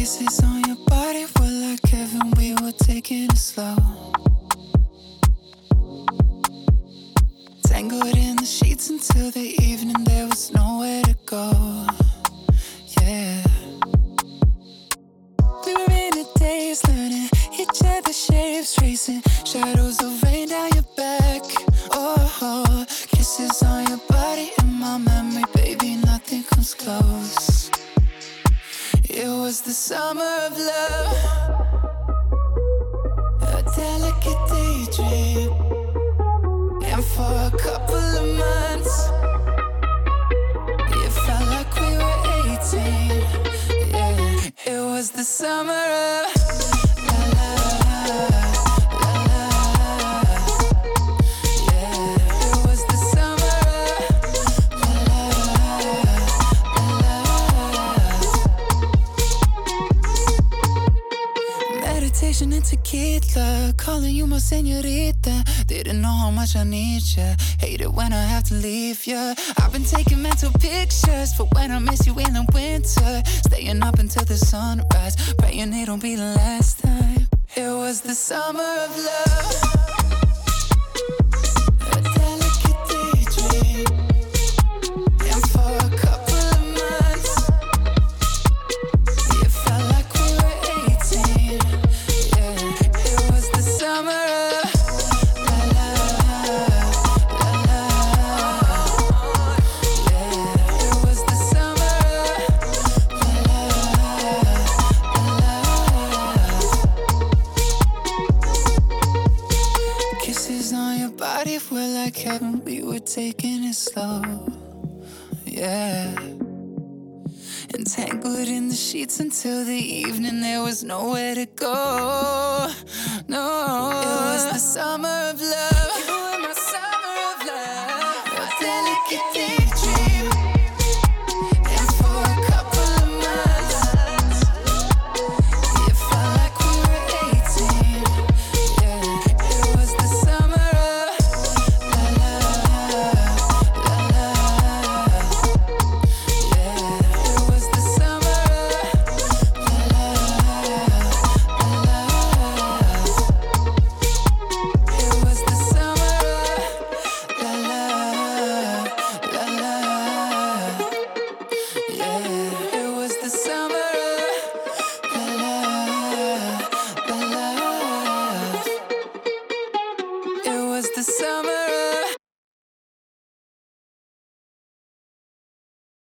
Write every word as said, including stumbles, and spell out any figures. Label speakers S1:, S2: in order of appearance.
S1: Kisses on your body were like heaven, we were taking it slow. Tangled in the sheets until the evening, there was nowhere to go. Yeah. We were in a daze, learning each other's shapes, tracing shadows of rain down your back. Oh, kisses on your body in my memory, baby, nothing comes close. It was the summer of love, a delicate daydream. And for a couple of months, it felt like we were eighteen. Yeah, it was the summer of la la la la la. Yeah, it was the summer of la la la la. Meditation and tequila, calling you my señorita. Didn't know how much I need ya. Hate it when I have to leave ya. I've been taking mental pictures for when I miss you in the winter. Staying up until the sunrise, praying it don't be the last time. It was the summer of love, a delicate daydream. And for a couple of months, it felt like we were eighteen. Yeah, it was the summer of body were like heaven, we were taking it slow. Yeah. Entangled in the sheets until the evening, there was nowhere to go. No, it was the summer of love. You were my summer of love. A delicate day.